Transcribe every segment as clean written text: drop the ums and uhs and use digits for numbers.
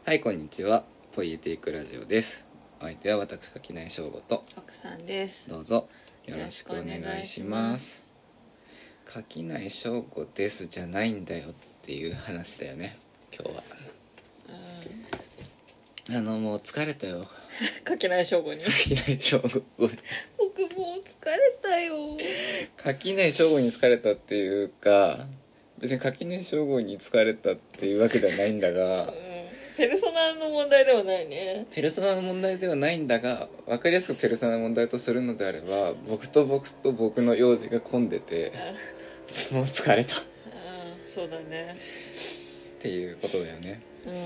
はい、こんにちは。ポイエティックラジオです。お相手は私垣内翔吾と、 奥さんです。 どうぞよろしくお願いします。垣内翔吾ですじゃないんだよっていう話だよね、今日は。もう疲れたよ。 垣内翔吾に垣内翔吾僕もう疲れたよ。 垣内翔吾に疲れたっていうか、別に垣内翔吾に疲れたっていうわけではないんだが、 ペルソナの問題ではないね。 ペルソナの問題ではないんだが、分かりやすくペルソナの問題とするのであれば、僕との用事が混んでてもう疲れたっそうだねていうことだよね。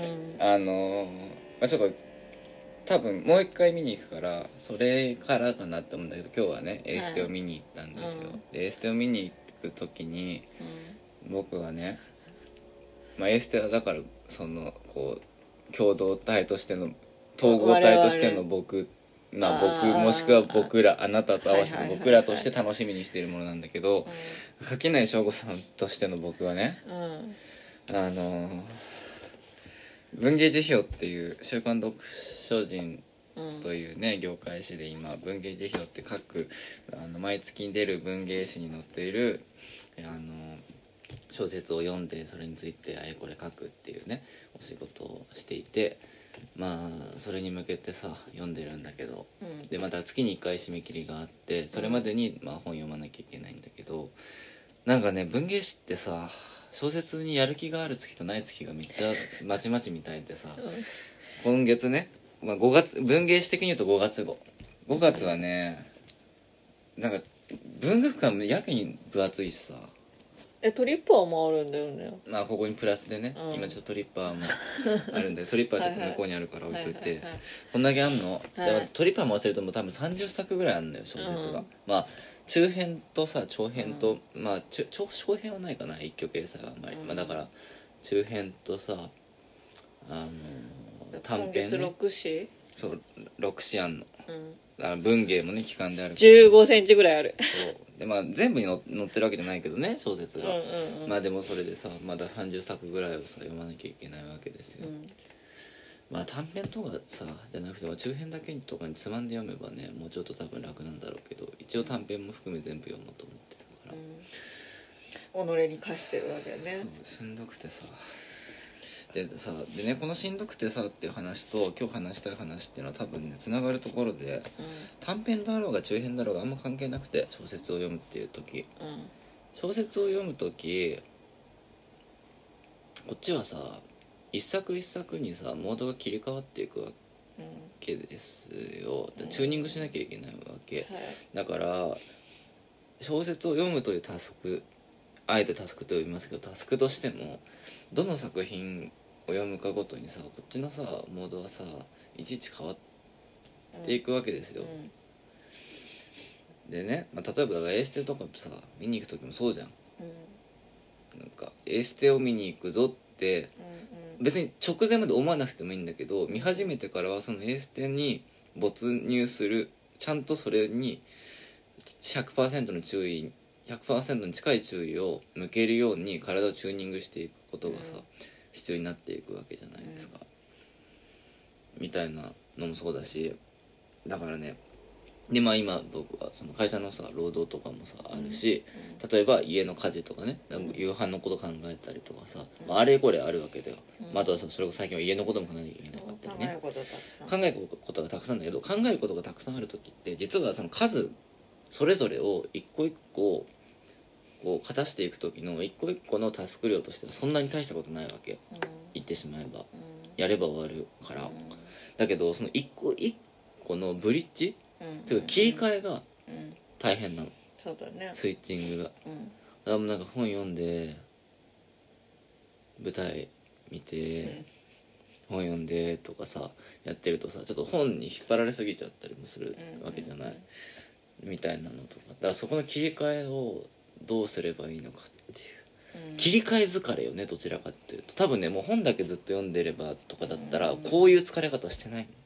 ちょっと多分もう一回見に行くからそれからかなって思うんだけど、今日はねエーステを見に行ったんですよ。でエーステを見に行く時に、僕はね、エーステはだからそのこう共同体としての統合体としての僕、僕もしくは僕ら、あなたと合わせて僕らとして楽しみにしているものなんだけど、垣内翔吾さんとしての僕はね、文芸辞表っていう週刊読書人というね、業界誌で今文芸辞表って各毎月に出る文芸誌に載っている小説を読んでそれについてあれこれ書くっていうねお仕事をしていて、それに向けてさ読んでるんだけど、でまた月に1回締め切りがあって、それまでに本読まなきゃいけないんだけど、なんかね文芸誌ってさ小説にやる気がある月とない月がめっちゃまちまちみたいでさ、今月ね、5月文芸誌的に言うと5月号、5月はねなんか文学館もやけに分厚いしさ、 トリッパーもあるんだよね。 ここにプラスでね、今ちょっとトリッパーもあるんでトリッパーちょっと向こうにあるから置いといて、こんだけあんの、でトリッパーも忘れるともう多分30作ぐらいあるんだよ小説が、中編とさ長編と、長編はないかな、一挙掲載はあんまり、だから中編とさ短編ね、 今月6詩、 そう6詩あんの、文芸もね期間であるから 15センチぐらいある。 そうで全部に載ってるわけじゃないけどね小説が、でもそれでさまだ30作ぐらいをさ読まなきゃいけないわけですよ、短編とかさじゃなくても中編だけとかにつまんで読めばねもうちょっと多分楽なんだろうけど、一応短編も含め全部読もうと思ってるから、 己に課してるわけよね。 しんどくてさでね、このしんどくてさっていう話と今日話したい話っていうのは多分ねつながるところで、短編だろうが中編だろうがあんま関係なくて、小説を読むっていう時、小説を読む時こっちはさ一作一作にさモードが切り替わっていくわけですよ。チューニングしなきゃいけないわけ、だから小説を読むというタスク、あえてタスクと呼びますけど、タスクとしてもどの作品を読むかごとにさこっちのさモードはさいちいち変わっていくわけですよ、でね、例えばだからエーステとかさ見に行く時もそうじゃん、なんかエーステを見に行くぞって別に直前まで思わなくてもいいんだけど、見始めてからはそのエーステに没入する、ちゃんとそれに 100% の注意、100% に近い注意を向けるように体をチューニングしていくことがさ、必要になっていくわけじゃないですか、みたいなのもそうだし、だからねで今僕はその会社のさ労働とかもさあるし、例えば家の家事とかね、夕飯のこと考えたりとかさ、あれこれあるわけだよ、あとはさそれこそ最近は家のことも考えなきゃいけなかったりね、考えることがたくさんだけど、考えることがたくさんある時って実はその数それぞれを一個一個こう片していく時の一個一個のタスク量としてはそんなに大したことないわけ、言ってしまえば、やれば終わるから、だけどその一個一個のブリッジ、っていうか切り替えが大変なの、 そうだね、 スイッチングが、だからもうなんか本読んで舞台見て、本読んでとかさやってるとさちょっと本に引っ張られすぎちゃったりもするわけじゃない、みたいなのとか、だからそこの切り替えをどうすればいいのかっていう、切り替え疲れよね、どちらかっていうと。多分ねもう本だけずっと読んでればとかだったらこういう疲れ方してないんだよ、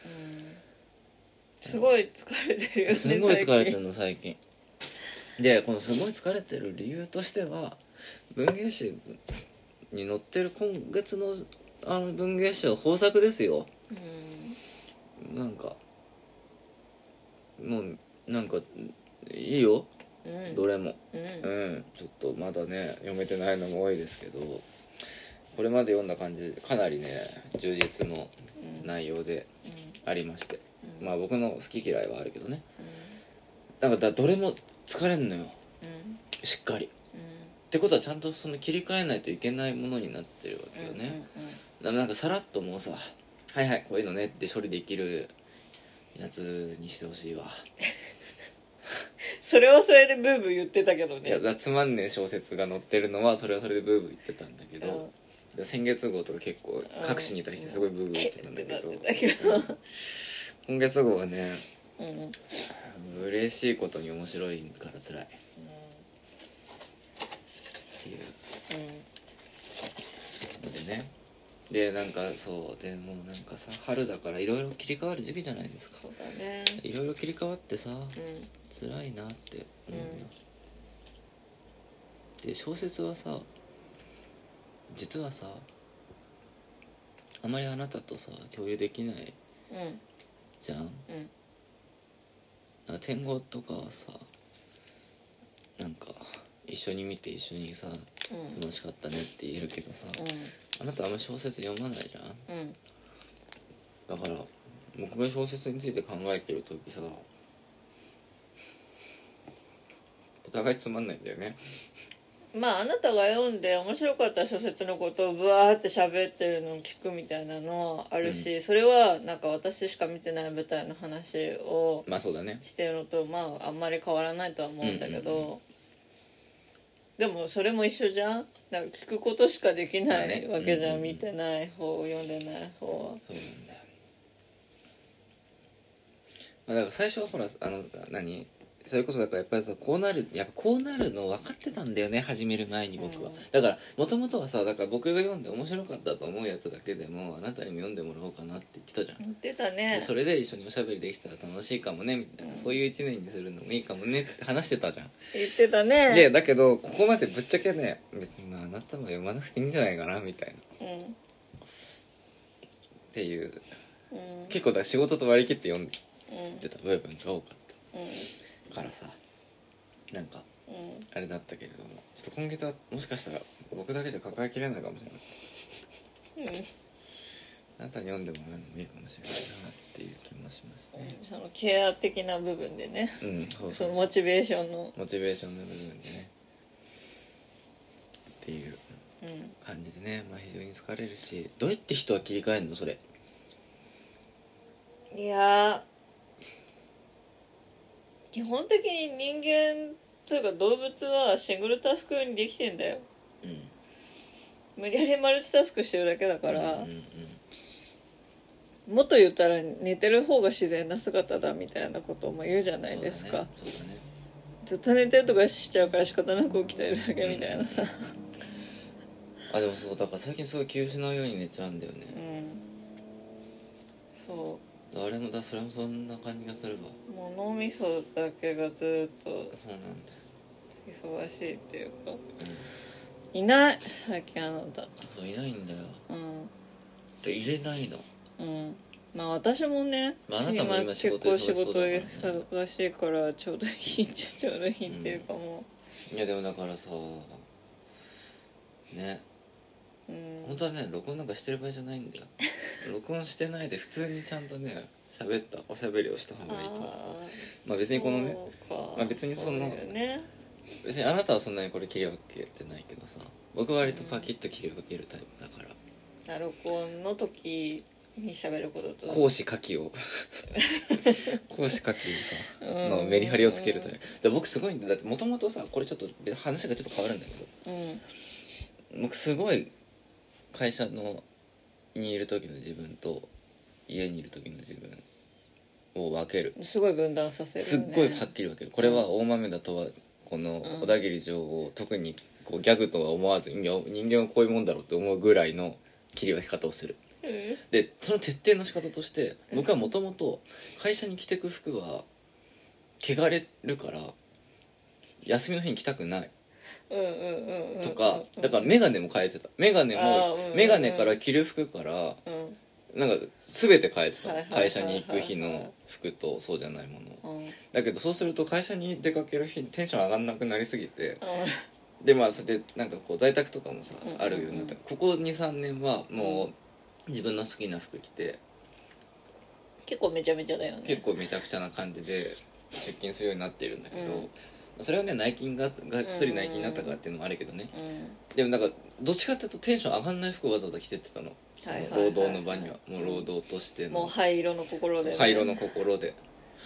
すごい疲れてるよね、 すごい疲れてるの最近で、このすごい疲れてる理由としては文芸誌に載ってる今月の文芸賞豊作ですよ。なんかもうなんかいいよ、どれも、ちょっとまだね読めてないのも多いですけど、これまで読んだ感じかなりね充実の内容でありまして、まあ僕の好き嫌いはあるけどね、だからどれも疲れんのよ、しっかり、ってことはちゃんとその切り替えないといけないものになってるわけよね。だからなんかさらっともうさ、はいはいこういうのねって処理できるやつにしてほしいわ。 それはそれでブーブー言ってたけどね。 いやつまんねえ小説が載ってるのはそれはそれでブーブー言ってたんだけど、先月号とか結構各紙に対してすごいブーブー言ってたんだけど、今月号はね、嬉しいことに面白いから辛いっていうのでね。でなんかそうでもうなんかさ、春だからいろいろ切り替わる時期じゃないですか。 そうだね。 いろいろ切り替わってさ、辛いなって思うよ、で小説はさ、実はさあまりあなたとさ共有できないじゃん、なんか天狗とかはさ、なんか一緒に見て一緒にさ、楽しかったねって言えるけどさ、あなたあんま小説読まないじゃん、だから僕が小説について考えてる時さ、お互いつまんないんだよね。 まああなたが読んで面白かった小説のことをブワーって喋ってるのを聞くみたいなのあるし、それはなんか私しか見てない舞台の話をまあそうだねしてるのとまああんまり変わらないとは思うんだけど、でもそれも一緒じゃん。なんか聞くことしかできないわけじゃん、見てない方読んでない方は。 そうなんだよ。だから最初はほらそれこそだからやっぱりさ、こうなるの分かってたんだよね、始める前に僕は、だからもともとはさ、だから僕が読んで面白かったと思うやつだけでもあなたにも読んでもらおうかなって言ってたじゃん。 言ってたね。 でそれで一緒におしゃべりできたら楽しいかもねみたいな、そういう一年にするのもいいかもねって話してたじゃん。 言ってたね。 でだけどここまでぶっちゃけね、別にまああなたも読まなくていいんじゃないかなみたいな、っていう、結構だから仕事と割り切って読んでた部分が多かった、からさ、なんか、あれだったけれども、ちょっと今月はもしかしたら僕だけじゃ抱えきれないかもしれない、あなたに読んでもらうのもいいかもしれないなっていう気もしますね、 そのケア的な部分でね、そのモチベーションの部分でねっていう感じでね、まあ非常に疲れるし、どうやって人は切り替えるのそれ。 いや基本的に人間というか動物はシングルタスクにできてんだよ、無理やりマルチタスクしてるだけだから、もっと言ったら寝てる方が自然な姿だみたいなことも言うじゃないですか。 そうだねずっと寝てるとかしちゃうから仕方なく起きてるだけみたいなさ、 あでもそうだから最近すごい気を失うように寝ちゃうんだよね、 そうあれもそれもそんな感じがするわ。 もう脳みそだけがずっとそうなんだよ、 忙しいっていうか、いない最近あなた。 そういないんだよ、で入れないの。 まあ私もね、 あなたも今仕事結構仕事忙忙しいからちょうどいいっちゃちょうどいいっていうかもいやでもだからさね、本当はね録音なんかしてる場合じゃないんだよ録音してないで普通にちゃんとね喋ったおしゃべりをした方がいいと思う。まあ別にこのね、まあ別にその別にあなたはそんなにこれ切り分けてないけどさ、僕は割とパキッと切り分けるタイプだから、 録音の時に喋ることと講師書きを講師書きをさのメリハリをつけるタイプで、僕すごいんだ。だってもともとさ、これちょっと話がちょっと変わるんだけど、僕すごい会社にいる時の自分と家にいる時の自分を分ける。 すごい分断させるよね。 すっごいはっきり分ける。これは大豆だとはこの小田切城を特にこうギャグとは思わず、いや人間はこういうもんだろうって思うぐらいの切り分け方をする。でその徹底の仕方として僕はもともと会社に着てく服は汚れるから休みの日に着たくないとか、だからメガネも変えてた。メガネも、メガネから着る服から、なんか全て変えてた、会社に行く日の服とそうじゃないもの、だけどそうすると会社に出かける日にテンション上がんなくなりすぎて、でまあそれでなんかこう在宅とかもさ、あるようになった。ここ 2,3 年はもう自分の好きな服着て、 結構めちゃめちゃだよね。 結構めちゃくちゃな感じで出勤するようになっているんだけど、それはね内勤がっつり内勤になったからっていうのもあるけどね、でもなんかどっちかっていうとテンション上がんない服をわざわざ着てってたの、その労働の場には。もう労働としてのもう灰色の心で、 ね、灰色の心で。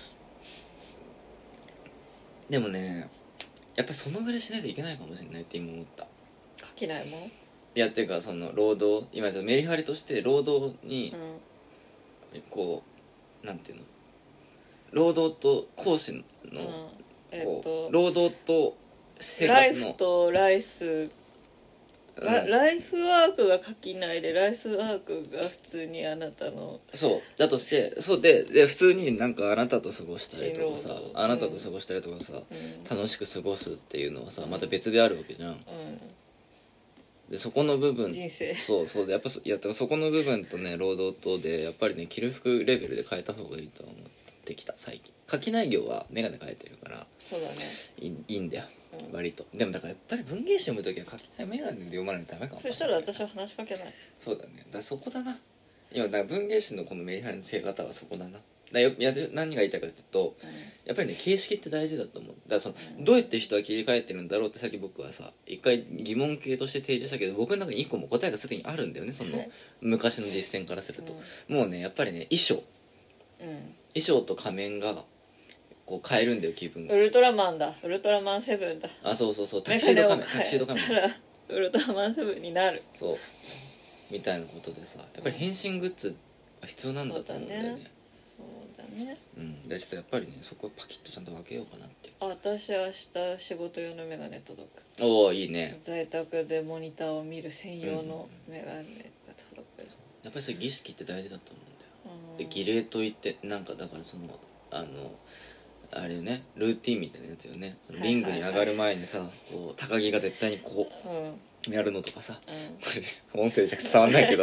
でもねやっぱりそのぐらいしないといけないかもしれないって今思った。 書きないもん。 いやっていうかその労働、今ちょっとメリハリとして労働にこうなんていうの、労働と講師のこう労働と生活のライフとライス、ライフワークが書きないでライスワークが普通にあなたの、 そうだとして、そうで普通になんかあなたと過ごしたりとかさ、あなたと過ごしたりとかさ、楽しく過ごすっていうのはさまた別であるわけじゃん、でそこの部分、 人生そうでやっぱそこの部分とね労働とでやっぱりね着る服レベルで変えた方がいいと思ってきた最近。垣内業は眼鏡変えてるからそうだね、 いいんだよ、割と。でもだからやっぱり文芸誌読むときは垣内眼鏡で読まないとダメかも。 そしたら私は話しかけない。 そうだね、だからそこだな。今だから文芸誌のこのメリハリのつけ方はそこだな。何が言いたいかというと、やっぱりね形式って大事だと思う。だからその、どうやって人は切り替えてるんだろうってさっき僕はさ一回疑問形として提示したけど、僕の中に一個も答えがすでにあるんだよね、その昔の実践からすると、もうねやっぱりね衣装と仮面がこう変えるんだよ気分が。 ウルトラマンだ、ウルトラマンセブンだ。 あ、そうタキシード仮面ウルトラマンセブンになる、 そうみたいなことでさ、やっぱり変身グッズが必要なんだと思うんだよね。 そうだね、 でちょっとやっぱりねそこをパキッとちゃんと分けようかなって。 私は明日仕事用のメガネ届く。 おおいいね。 在宅でモニターを見る専用のメガネが届く、 やっぱりそういう儀式って大事だと思うんだよ、で儀礼といってなんかだからそのあれねルーティンみたいなやつよね。そのリングに上がる前にさ、こう高木が絶対にこうやるのとかさ、これ音声で伝わんないけど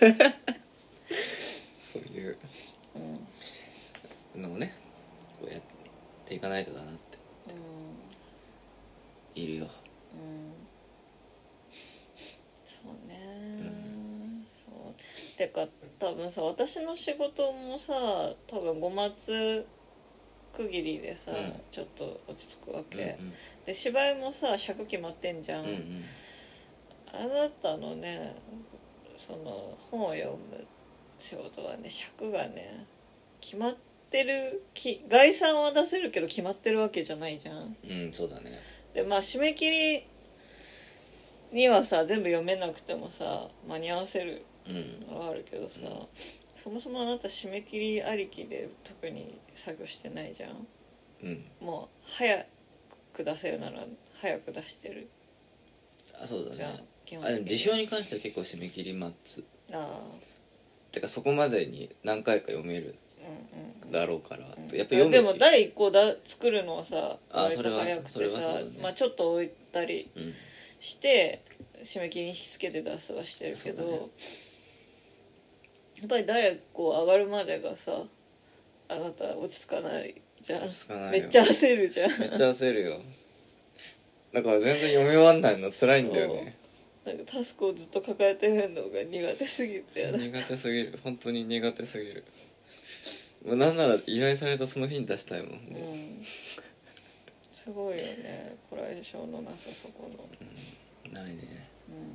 そういうのをねこうやっていかないとだなっているよ。 そうね、そうてか多分さ私の仕事もさ多分5月区切りでさ、ちょっと落ち着くわけ、で芝居もさ尺決まってんじゃん、あなたのねその本を読む仕事はね尺がね決まってる、概算は出せるけど決まってるわけじゃないじゃん。 そうだね。 でまあ締め切りにはさ全部読めなくてもさ間に合わせるのはあるけどさ、そもそもあなた締め切りありきで特に作業してないじゃん、もう早く出せるなら早く出してる。 そうだね。辞表に関しては結構締め切り待つ。てかそこまでに何回か読めるだろうから、やっぱでも第1個作るのはさそれは早くてさ、 ね、 ちょっと置いたりして、締め切りに引き付けて出すはしてるけど、やっぱり第1個上がるまでがさあなた落ち着かないじゃん。めっちゃ焦るじゃん。 めっちゃ焦るよ。だから全然読み終わんないの辛いんだよね。 なんかタスクをずっと抱えてるのが苦手すぎて苦手すぎる、本当に苦手すぎる。もうなんなら依頼されたその日に出したいもん、 すごいよねこらえ性のなさそこの、 ないね。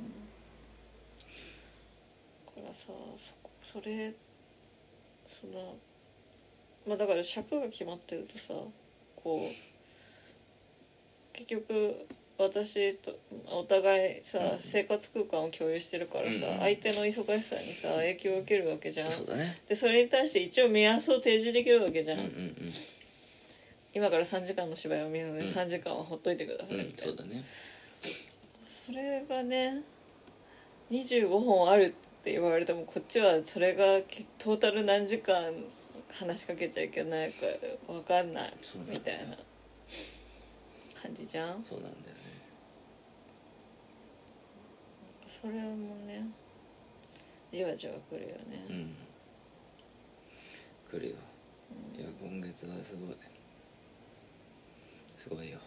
だからさそれそのまあだから尺が決まってるとさこう結局私とお互いさ、生活空間を共有してるからさ、相手の忙しさにさ影響を受けるわけじゃん。 そうだね。 でそれに対して一応目安を提示できるわけじゃん、今から3時間の芝居を見るので3時間はほっといてくださいみたいな、 そうだね。 それがね25本あるって言われてもこっちはそれがトータル何時間話しかけちゃいけないか分かんないみたいな感じじゃん。 そうなんだよね。 それもねじわじわくるよね。 来るよ、いや今月はすごいよ。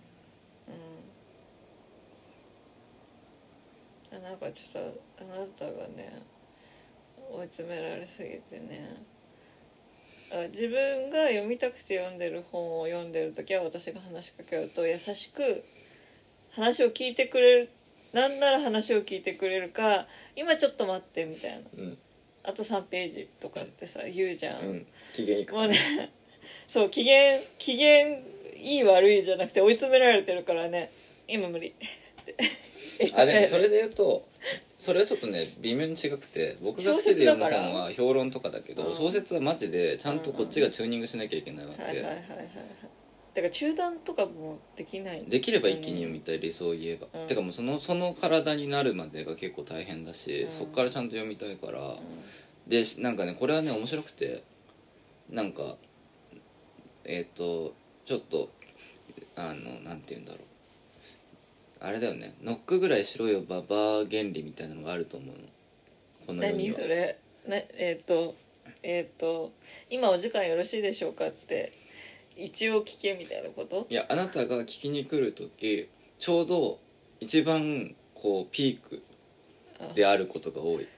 なんかちょっとあなたがね追い詰められすぎてね、自分が読みたくて読んでる本を読んでる時は私が話しかけると優しく話を聞いてくれる、なんなら話を聞いてくれるか今ちょっと待ってみたいな、あと3ページとかってさ言うじゃん、 機嫌いいかもうねそう機嫌いい悪いじゃなくて追い詰められてるからね今無理ってでもそれで言うとそれはちょっとね微妙に違くて、僕が好きで読む本は評論とかだけど、小説はマジでちゃんとこっちがチューニングしなきゃいけないわけ、だから中断とかもできないんだよね。 できれば一気に読みたい、理想を言えば、てかもうその体になるまでが結構大変だし、そっからちゃんと読みたいから、でなんかねこれはね面白くて、なんかちょっとなんて言うんだろう、あれだよね、ノックぐらいしろよババア原理みたいなのがあると思うの、この世には。 何それ、今お時間よろしいでしょうかって一応聞けみたいなこと？ いや、あなたが聞きに来る時ちょうど一番こうピークであることが多い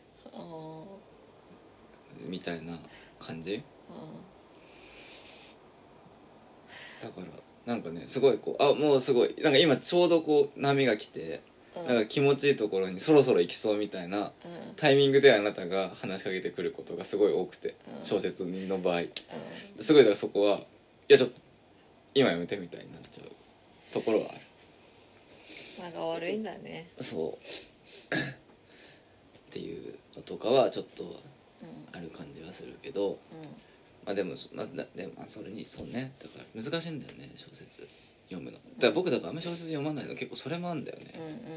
みたいな感じだから、なんかねすごいこうもうすごいなんか今ちょうどこう波が来て、なんか気持ちいいところにそろそろ行きそうみたいなタイミングであなたが話しかけてくることがすごい多くて、小説の場合すごい、だからそこはいやちょっと今やめてみたいになっちゃうところはある。 間が悪いんだね。 そうっていうのとかはちょっとある感じはするけど、でもそれにそうね、だから難しいんだよね小説読むの。だから僕だからあんま小説読まないの結構それもあるんだよね。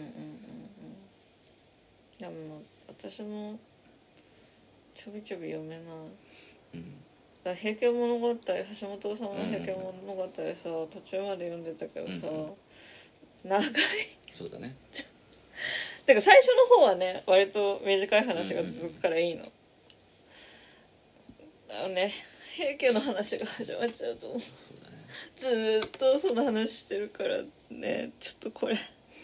でも私もちょびちょび読めない。だ平家物語、橋本さんの平家物語さ、途中まで読んでたけどさ、長い。 そうだね。 だから最初の方はね割と短い話が続くからいいの。平家の話が始まっちゃうと、ずーっとその話してるからね、ちょっとこれ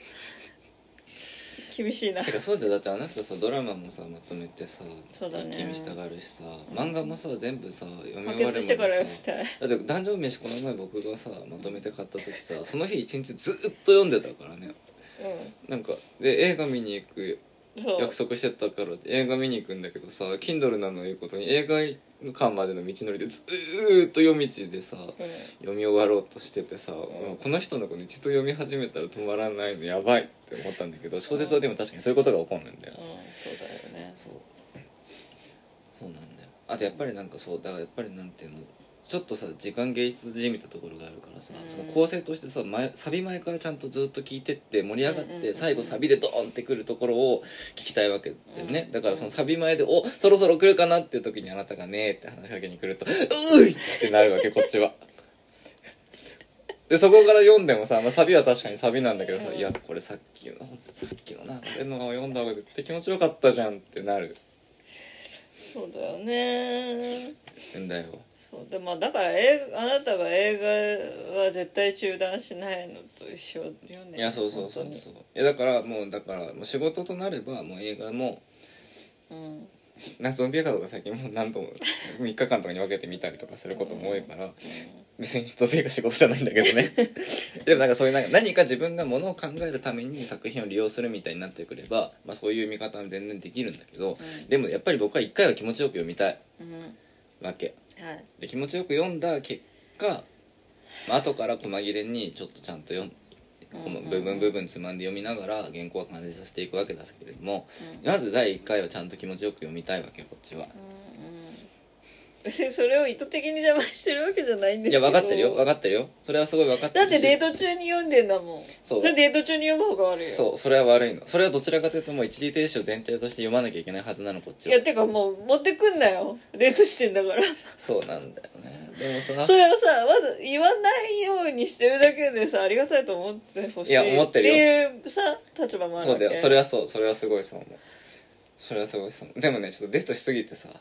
厳しいな。 てかそうだよ、だってあなたさドラマもさまとめてさそうだね、 一気見したがるしさ、漫画もさ全部さ読み終わ完るまで結してからさ、 読みたい。 だってダンジョン飯この前僕がさまとめて買った時さ、その日一日ずっと読んでたからね。なんかで映画見に行く約束してたから映画見に行くんだけどさ、 Kindle なのいうことに映画館までの道のりでずーっと夜道でさ、読み終わろうとしててさ、この人のこと一度読み始めたら止まらないのやばいって思ったんだけど、小説はでも確かにそういうことが起こるんだよ。 そうだよね。 そうなんだよ。あとやっぱりなんかそうだからやっぱりなんていうの、ちょっとさ時間芸術じみたところがあるからさ、その構成としてさサビ前からちゃんとずっと聞いてって盛り上がって最後サビでドーンってくるところを聞きたいわけだよね。だからそのサビ前でそろそろ来るかなっていう時にあなたがねーって話しかけに来るとういってなるわけこっちは。でそこから読んでもさ、サビは確かにサビなんだけどさ、いやこれさっきの流れのを読んだ方が絶対気持ちよかったじゃんってなる。 そうだよね。 だよ。 そうでだからあなたが映画は絶対中断しないのと一緒よね。 いやそうだからもう仕事となればもう映画もゾンビ映画とか最近もう何度も3日間とかに分けて見たりとかすることも多いから、別にゾンビ映画仕事じゃないんだけどねでもなんかそういう何か自分がものを考えるために作品を利用するみたいになってくれば、そういう見方は全然できるんだけど、でもやっぱり僕は一回は気持ちよく読みたいわけ、で気持ちよく読んだ結果、後から細切れにちょっとちゃんと部分つまんで読みながら原稿は完成させていくわけですけれども、まず第1回はちゃんと気持ちよく読みたいわけこっちは。 別にそれを意図的に邪魔してるわけじゃないんですけど。 いや分かってるよ分かってるよ、それはすごい分かってるし、 だってデート中に読んでんだもん。 そうそれデート中に読む方が悪いよ。 そう、それは悪いの。それはどちらかというともう一時停止を前提として読まなきゃいけないはずなの、こっちは。 いやてかもう持ってくんなよ、デートしてんだからそうなんだよね。でもさ、 それをさまず言わないようにしてるだけでさありがたいと思ってほしい。 いや思ってるよっていうさ立場もあるわけ。 そうだよ、それはそう、それはすごいそう思う。それはすごいそう思う。でもね、ちょっとデートしすぎてさ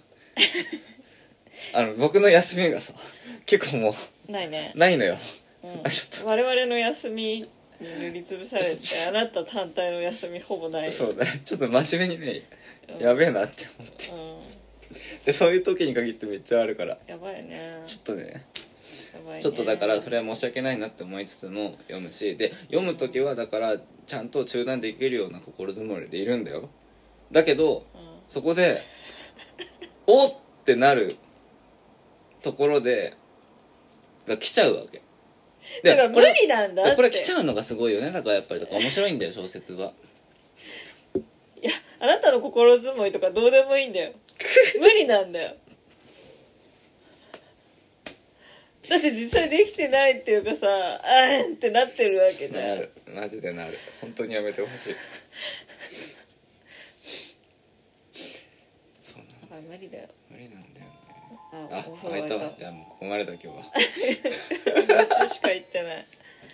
僕の休みがさ結構もないね。 うないのよ、 うん、 ちょっ我々の休みに塗りつぶされてあなた単体の休みほぼない。 とそうだね、ちょっと真面目にね、 うんやべえなって思ってうんで、そういう時に限ってめっちゃあるから、 やばいね。 ちょっとね、 やばいね。 ちょっとだからそれは申し訳ないなって思いつつも読むし、で読む時はだからちゃんと中断できるような心づもりでいるんだよ。だけどうんそこでおってなるところでが来ちゃうわけだから無理なんだって。 これ来ちゃうのがすごいよね。だからやっぱりだから面白いんだよ小説は。 いやあなたの心づもりとかどうでもいいんだよ無理なんだよ。だって実際できてないっていうかさあーんってなってるわけじゃ。 なんる、マジでなる。本当にやめてほしい。そうなんだから無理だよ。 無理なんだよね。 ああ、終えたわ。じゃあもうここまでだ今日は。 うちしか行ってない。う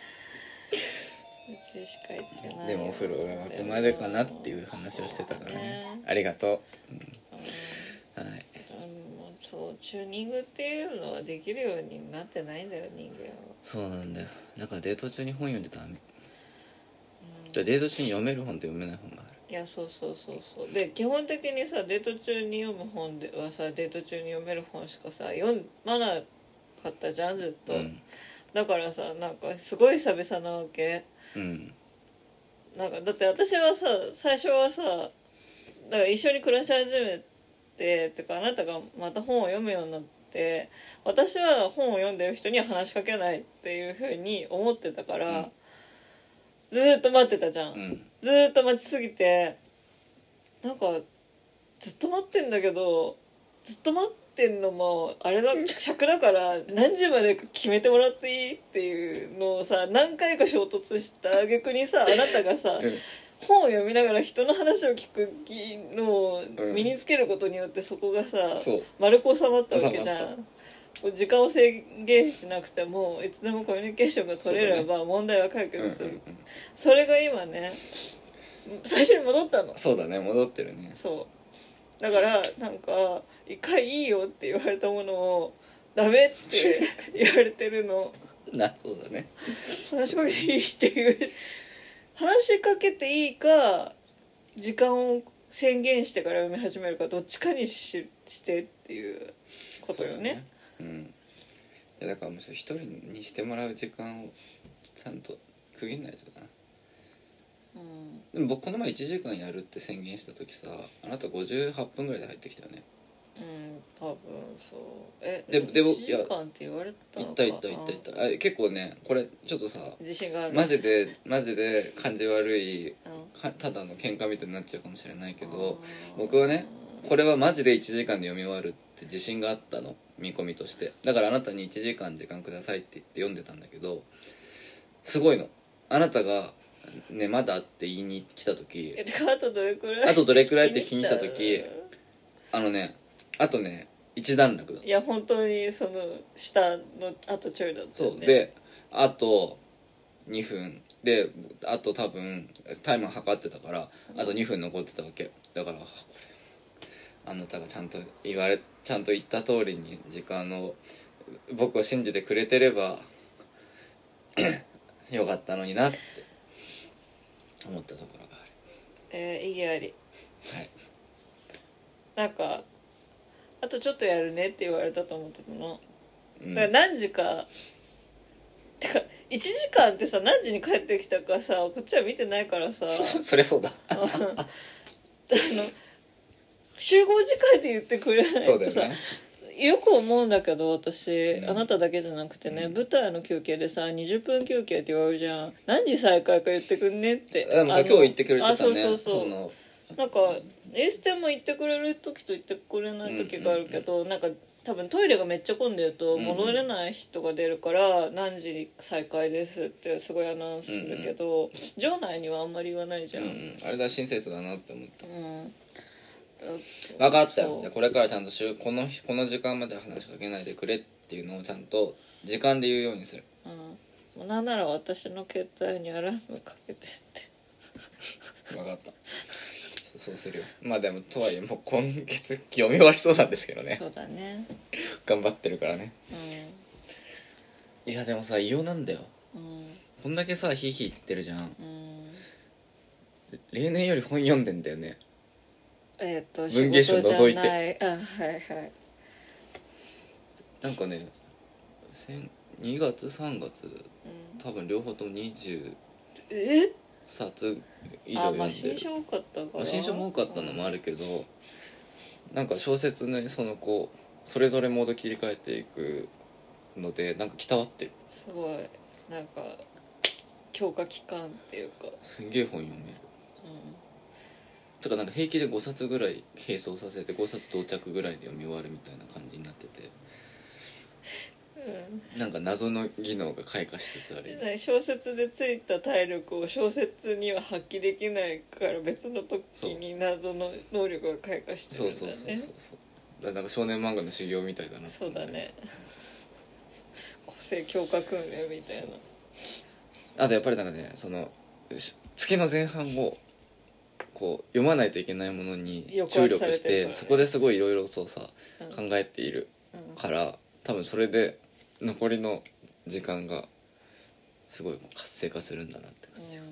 ちしか行ってない。 でもお風呂はここまでかなっていう話をしてたからね。ありがとう、はい。 そうチューニングっていうのはできるようになってないんだよ人間は。 そうなんだよ。だからデート中に本読んでダメ。じゃあデート中に読める本と読めない本がある。 いやそうで基本的にさデート中に読む本ではさデート中に読める本しかさ読まなかったじゃんずっと、だからさなんかすごい久々なわけ。なんかだって私はさ最初はさだから一緒に暮らし始めててかあなたがまた本を読むようになって私は本を読んでる人には話しかけないっていう風に思ってたから、ずーっと待ってたじゃん、ずーっと待ちすぎてなんかずっと待ってんだけどずっと待ってんのもあれだ尺だから何時までか決めてもらっていいっていうのをさ何回か衝突した挙句にさあなたがさ、本を読みながら人の話を聞くのを身につけることによってそこがさ、丸く収まったわけじゃん。時間を制限しなくてもいつでもコミュニケーションが取れれば問題は解決する。それが今ね最初に戻ったの。 そうだね、戻ってるね。 そうだからなんか一回いいよって言われたものをダメって言われてるのそうだね。 話しかけていいっていう話しかけていいか時間を宣言してから読み始めるかどっちかにしてっていうことよね。 いやだからもう一人にしてもらう時間をちゃんと区切んないとな。でも僕この前1時間やるって宣言した時さあなた58分ぐらいで入ってきたよね。 多分そうで 1時間って言われたのか。 いった結構ねこれちょっとさ自信がある。 マジで感じ悪い、ただの喧嘩みたいになっちゃうかもしれないけど僕はねこれはマジで1時間で読み終わるって自信があったの、見込みとして。だからあなたに1時間時間くださいって言って読んでたんだけどすごいの。あなたがねまだって言いに来た時あとどれくらいって聞きに来た時あとね一段落だった。 いや本当にその下のあとちょいだったよね。 そうであと2分であと多分タイマー測ってたからあと2分残ってたわけだから、これあなたがちゃんと言った通りに時間を僕を信じてくれてればよかったのになって思ったところがある。 意義あり。 はい。 なんかあとちょっとやるねって言われたと思ってたの。だから何時かてか1時間ってさ何時に帰ってきたかさこっちは見てないからさそりゃそうだ集合時間で言ってくれないとさ、よく思うんだけど私、あなただけじゃなくてね、舞台の休憩でさ20分休憩って言われるじゃん。何時再開か言ってくんねって。 でもさ今日言ってくれてたね。 そうなんかエステも行ってくれる時と行ってくれない時があるけど、なんか多分トイレがめっちゃ混んでると戻れない人が出るから何時に再開ですってすごいアナウンスするけど、場内にはあんまり言わないじゃん。 あれだ親切だなって思った。 分かったよ。じゃあこれからちゃんとこの時間まで話しかけないでくれっていうのをちゃんと時間で言うようにする。 なんなら私の携帯にアラームかけてって分かった。そうするよ。まあでもとはいえもう今月読み終わりそうなんですけどね。 そうだね。 頑張ってるからね。いやでもさ異様なんだよ。こんだけさヒーヒー言ってるじゃん。例年より本読んでんだよね。文芸賞除いて。はいはい。なんかね2月3月、多分両方とも20冊以上読んでる。 新書多かったから。 新書も多かったのもあるけど、なんか小説ねそれぞれモード切り替えていくのでなんかきたわってる。 すごいなんか強化期間っていうかすんげえ本読める。とかなんか平気で5冊ぐらい並走させて5冊到着ぐらいで読み終わるみたいな感じになってて、なんか謎の技能が開花しつつある。 小説でついた体力を小説には発揮できないから別の時に謎の能力が開花してるんだね。 そうなんか少年漫画の修行みたいだな。 そうだね。個性強化訓練みたいな。 あとやっぱりなんかね月の前半を読まないといけないものに注力して、そこですごいいろいろとさ、考えているから、多分それで残りの時間がすごい活性化するんだなって感じが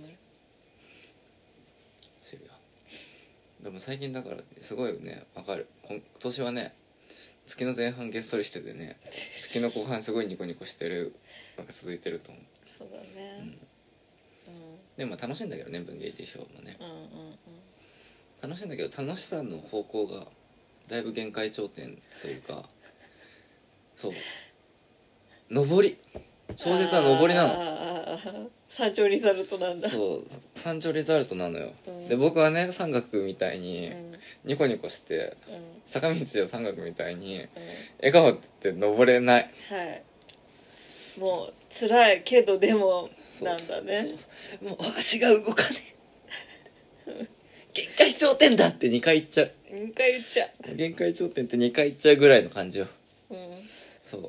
するよ。でも最近だからすごいね分かる。今年はね月の前半げっそりしててね、月の後半すごいニコニコしてるのが続いてると思う。 そうだね。 でも楽しいんだけどね文芸辞表もね。楽しいんだけど楽しさの方向がだいぶ限界頂点というか、そう上り、小説は上りなの。 山頂リザルトなんだ。 そう山頂リザルトなのよ。で僕はね山岳みたいにニコニコして、坂道を山岳みたいに笑顔って登れない。 もう辛いけどでもなんだね。 もう足が動かねえ限界頂点だって2回言っちゃう。 2回言っちゃう。 限界頂点って2回言っちゃうぐらいの感じよ。そう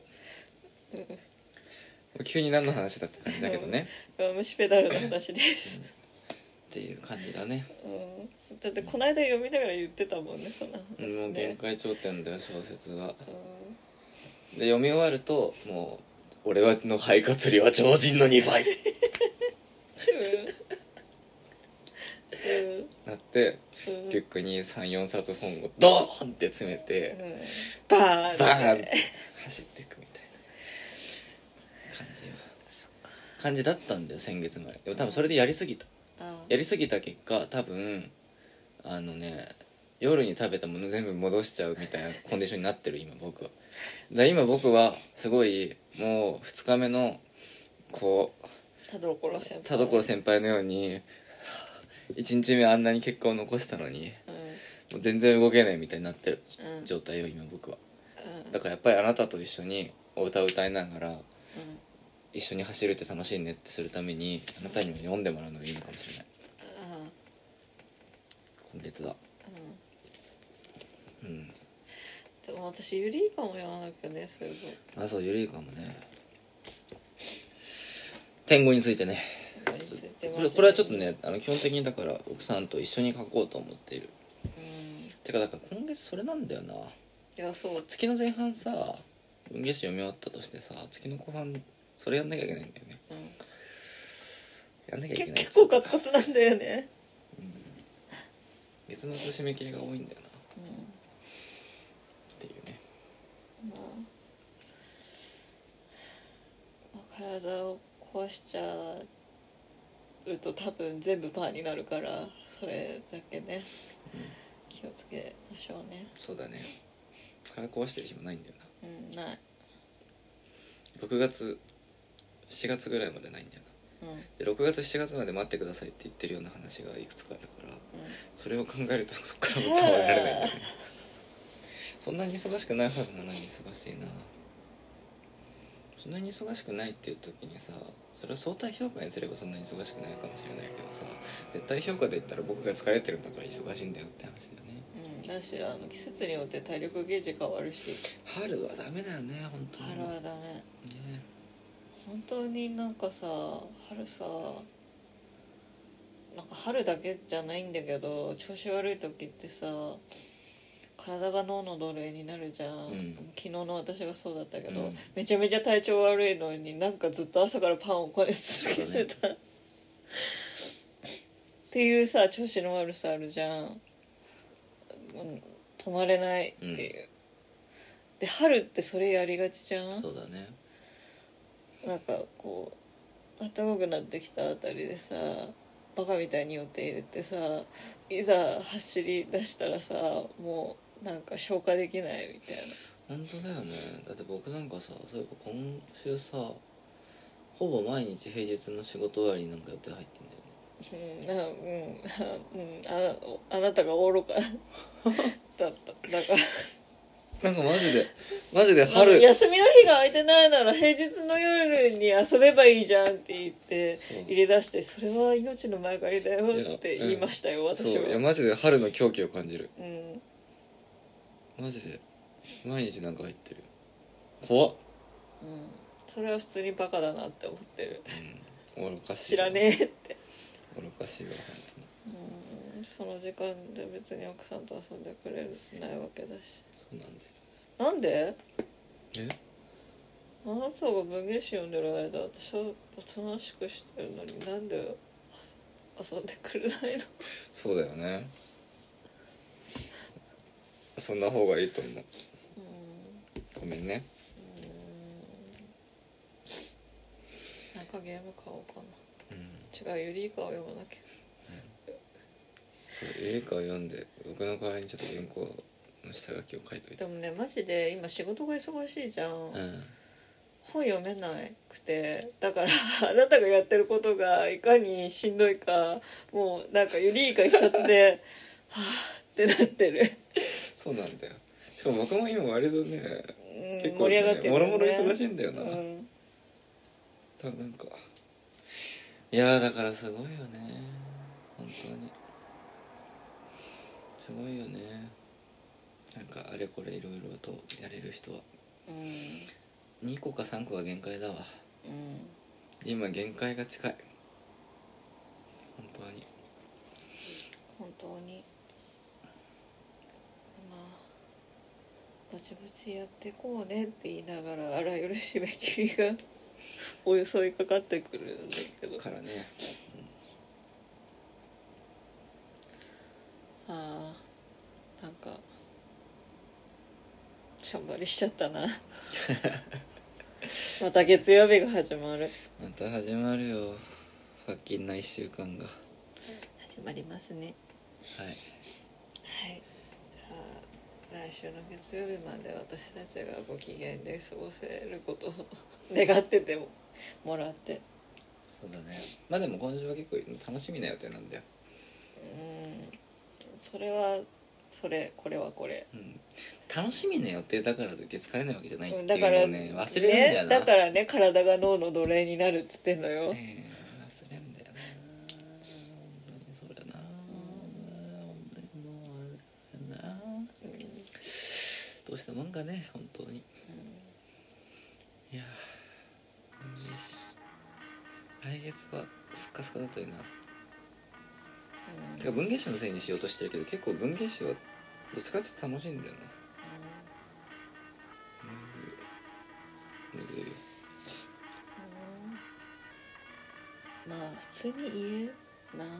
急に何の話だって感じだけどね。 虫ペダルの話ですっていう感じだね。 だってこの間読みながら言ってたもんねそんな話ね。 もう限界頂点だよ小説は。で読み終わるともう俺の肺活量は常人の2倍なって、リュックに 3,4 冊本をドーンって詰めて、 バーンって走っていくみたいな感じだったんだよ先月まで。でも多分それでやりすぎた結果多分夜に食べたもの全部戻しちゃうみたいなコンディションになってる今僕は。今僕はすごいもう2日目の田所先輩のように1日目あんなに結果を残したのに、もう全然動けないみたいになってる状態よ今僕は。だからやっぱりあなたと一緒にお歌を歌いながら、一緒に走るって楽しいねってするためにあなたにも読んでもらうのがいいのかもしれない。今月はでも私ユリイカも読まなきゃね。 そうユリイカもね。天狗についてね。これはちょっとね基本的にだから奥さんと一緒に書こうと思っている。てかだから今月それなんだよな。 いやそう月の前半さ文芸誌読み終わったとしてさ月の後半それやんなきゃいけないんだよね。やんなきゃいけない。 結構カツカツなんだよね。 月末締め切りが多いんだよな。っていうね。 体を壊しちゃうと多分全部パーになるからそれだけね、気をつけましょうね。 そうだね。体壊してる暇ないんだよな。ない。 6月7月ぐらいまでないんだよな。で6月7月まで待ってくださいって言ってるような話がいくつかあるから、 それを考えるとそっからも止まられないんだよねそんなに忙しくないはずなのに忙しいな。そんなに忙しくないっていう時にさ、それを相対評価にすればそんなに忙しくないかもしれないけどさ、絶対評価で言ったら僕が疲れてるんだから忙しいんだよって話だよね。 だし季節によって体力ゲージ変わるし、 春はダメだよね本当に。 春はダメね。 本当になんかさ、春さ、なんか春だけじゃないんだけど、調子悪い時ってさ、体が脳の奴隷になるじゃん、昨日の私がそうだったけど、めちゃめちゃ体調悪いのになんかずっと朝からパンをこね続けてた、っていうさ、調子の悪さあるじゃん、止まれないっていう、で春ってそれやりがちじゃん。 そうだね。 なんかこう暖かくなってきたあたりでさ、バカみたいに予定入れてさ、いざ走り出したらさ、もうなんか消化できないみたいな。 本当だよね。だって僕なんかさ、そういえば今週さ、ほぼ毎日平日の仕事終わりになんか予定入ってんだよね。 あなたが愚かだっただからなんかマジで春休みの日が空いてないなら平日の夜に遊べばいいじゃんって言って入れ出して、それは命の前借りだよって言いましたよ、私は。 そう、いやマジで春の狂気を感じる。マジで毎日なんか入ってる。怖っ。 それは普通にバカだなって思ってる。 愚かしい。 知らねえって。 愚かしいわ本当に。 その時間で別に奥さんと遊んでくれないわけだし。 そうなんで。 なんで？ え？ あなたが文芸誌読んでる間、私はおとなしくしてるのになんで遊んでくれないの？ そうだよね。そんな方がいいと思う。ごめんね。 なんかゲーム買おうかな。違う、ユリイカを読まなきゃ。 そう、ユリイカを読んで僕の代わりにちょっと原稿の下書きを書いといて。 でもね、マジで今仕事が忙しいじゃん、本読めなくて、だからあなたがやってることがいかにしんどいか、もうなんかユリイカ一冊ではぁってなってる。 そうなんだよ。しかも僕も今割とね、結構、 盛り上がってるよね。 もろもろ忙しいんだよな。多分なんか、いやだからすごいよね本当に。すごいよね。なんかあれこれいろいろとやれる人は、2個か3個が限界だわ。今限界が近い本当に。 まあぼちぼちやってこうねって言いながら、あらゆる締め切りが襲いかかってくるんだけどからね。 なんかしゃんばりしちゃったなまた月曜日が始まる。 また始まるよ、ファッキンな1週間が始まりますね。 はい、 じゃあ来週の月曜日まで私たちがご機嫌で過ごせることを願っててもらって。 そうだね。まあでも今週は結構楽しみな予定なんだよ。 それはそれ、これはこれ、 楽しみな予定だからといって疲れないわけじゃないっていうのをね、忘れるんだよな。 だからね、体が脳の奴隷になるっつってんのよ。 忘れんだよな本当に。それな本当にもうな、どうしたもんかね本当に。いや来月はスッカスカだといいな。てか文芸誌のせいにしようとしてるけど、結構文芸誌はどっちかって楽しいんだよな。むずいよ。 まあ普通に言えな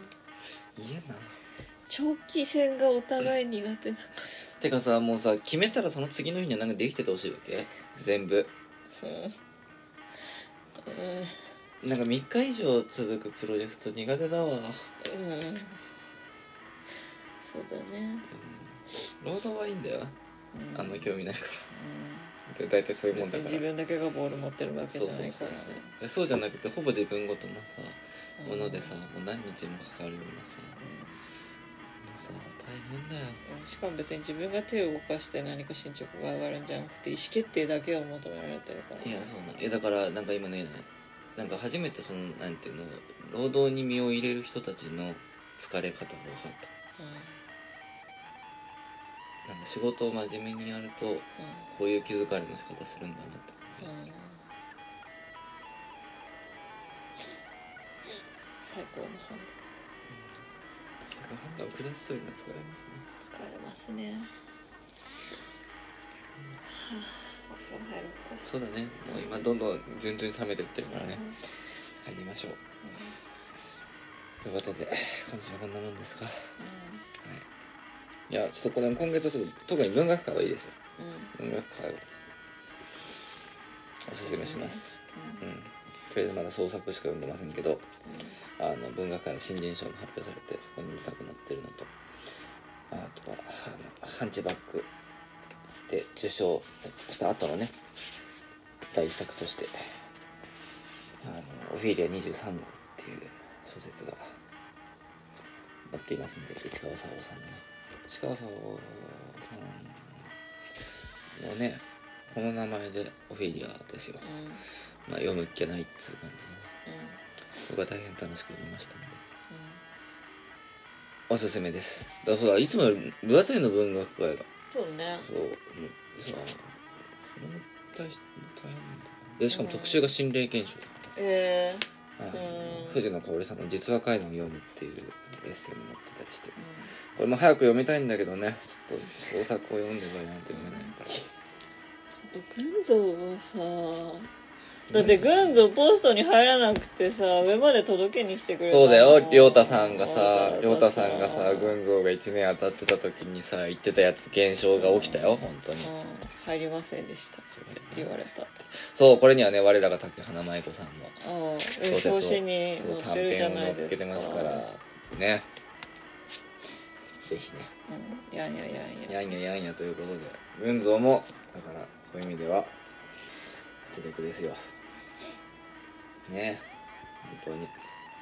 長期戦がお互い苦手だから。 てかさ、もうさ決めたらその次の日にはなんかできててほしいわけ全部。なんか3日以上続くプロジェクト苦手だわ。 そうだね。 労働はいいんだよ、あんま興味ないから、で大体そういうもんだから。 自分だけがボール持ってるわけじゃないからね。 そうじゃなくてほぼ自分ごとのさものでさ、もう何日もかかるようなさ、 さ大変だよ。 しかも別に自分が手を動かして何か進捗が上がるんじゃなくて意思決定だけを求められてるから、 いやそうなの。だからなんか今ね、なんか初めてそのなんていうの、労働に身を入れる人たちの疲れ方が分かった。なんか仕事を真面目にやると、こういう気づかれの仕方するんだなって思います。 最高の判断。 だから判断を下すというのは疲れますね。 疲れますね。はあ、お風呂入ろうか。 そうだね。もう今どんどん順々に冷めてってるからね。入りましょう。ということで今週はこんなもんですか。はい。いやちょっとこれ今月はちょっと特に文学界はいいですよ。文学界をおすすめします。とりあえずまだ創作しか読んでませんけど、文学界新人賞も発表されてそこに2作載ってるのと、あとはハンチバックで受賞した後のね第一作としてオフィリア23号っていう小説が載っていますんで、石川沙央さんのね、石川沙央さんのねこの名前でオフィリアですよ。まあ読むっきゃないっつう感じでね、僕は大変楽しく読みましたので、おすすめです。だからいつもより分厚いの文学界が。 そうね。 そうさ大変なんだで、しかも特集が心霊現象だった。藤野香織さんの実話怪談を読むっていうエッセイも載ってたりして、これも早く読みたいんだけどね、ちょっと創作を読んでばいなんて読めないから。 あと群像はさ、だって群像ポストに入らなくてさ上まで届けに来てくれた。 そうだよ、亮太さんがさ群像が1年当たってた時にさ言ってたやつ現象が起きたよ。本当に入りませんでしたって言われた。 そう、これにはね我らが竹花舞子さんも表紙に載ってるじゃないですか。短編を載っけてますからね、ぜひね、 やんやということで群像もだからそういう意味では出力ですよね。本当にいろいろね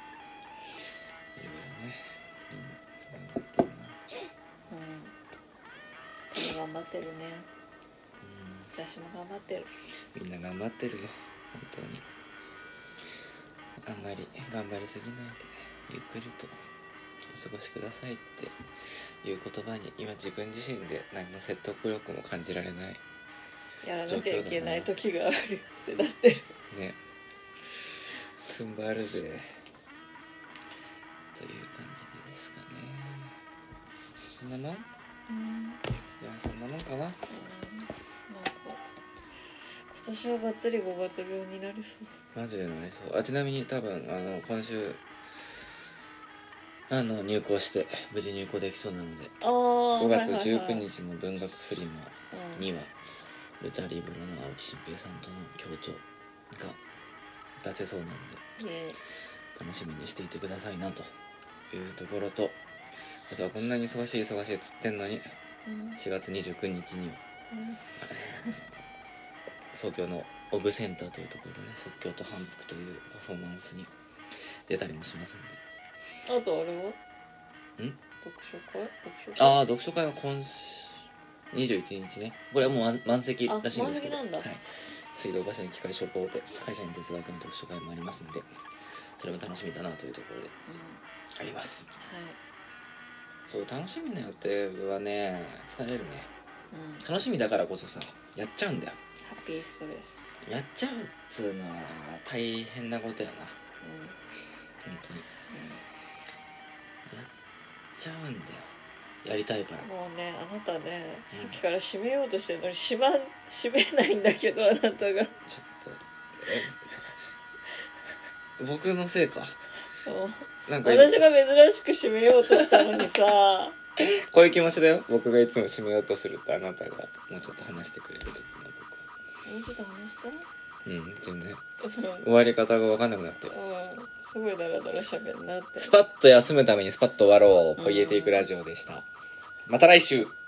みんな頑張ってるね。私も頑張ってる。 みんな頑張ってるよ本当に。あんまり頑張りすぎないでゆっくりとお過ごしくださいっていう言葉に今自分自身で何の説得力も感じられない。 やらなきゃいけない時があるってなってるね。踏ん張るぜという感じですかね。そんなもん？じゃあそんなもんかな。なんか今年はがっつり5月病になりそう。 マジでなりそう。ちなみに多分今週入校して無事入校できそうなので、5月19日の文学フリマにはルチャリブロの青木新平さんとの協調が出せそうなので楽しみにしていてくださいなというところと、あとはこんなに忙しいっつってんのに4月29日には東京のオグセンターというところでね即興と反復というパフォーマンスに出たりもしますんで。 あとあれは読書会は今21日ね。これはもう満席らしいんですけど、水道橋に機械書房で会社員哲学の読書会もありますんで、それも楽しみだなというところであります、そう楽しみな予定はね疲れるね、楽しみだからこそさやっちゃうんだよ。 ハッピーストレスやっちゃうっつうのは大変なことやな、本当に、やっちゃうんだよ。やりたいから。 もうねあなたね、さっきから閉めようとしてるのに閉めないんだけど、あなたがちょっと僕のせいか。 なんか私が珍しく閉めようとしたのにさこういう気持ちだよ。僕がいつも閉めようとするとあなたがもうちょっと話してくれる時の僕はもうちょっと話して全然終わり方が分かんなくなってる。 すごいダラダラ喋るなって。 スパッと休むためにスパッと終わろう。ポイエテイクラジオでした。また来週。